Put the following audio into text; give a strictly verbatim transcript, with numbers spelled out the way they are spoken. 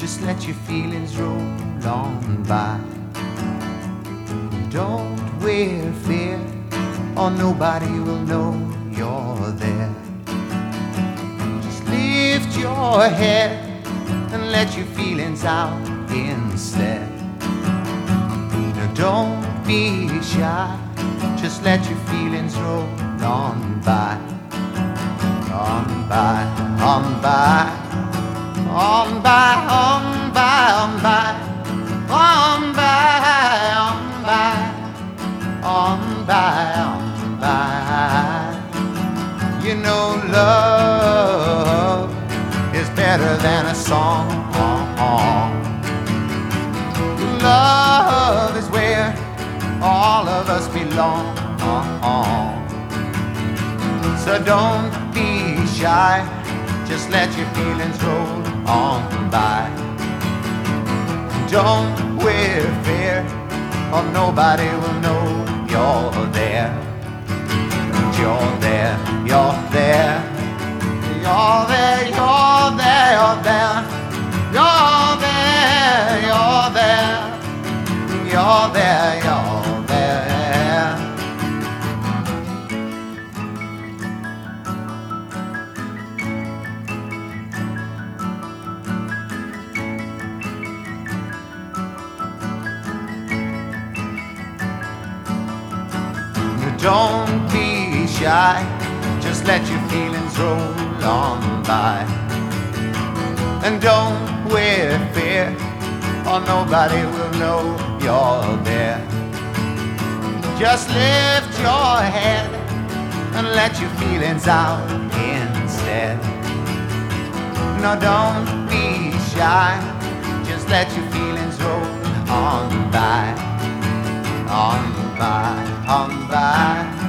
Just let your feelings roll on by. Don't wear fear, or nobody will know you're there. Just lift your head and let your feelings out instead. Now don't be shy, just let your feelings roll on by. On by, on by, on by, on by, on by, on by, on by, on by, on by. You know love is better than a song. Love is where all of us belong. So don't be shy, just let your feelings roll on by. Don't wear fear, or nobody will know you're there. You're there, you're there, you're there, you're there, you're there, you're there, you're there, you're there, you're there. Don't be shy, just let your feelings roll on by. And don't wear fear, or nobody will know you're there. Just lift your head and let your feelings out instead. No, don't be shy, just let your feelings roll on by. On by, on by.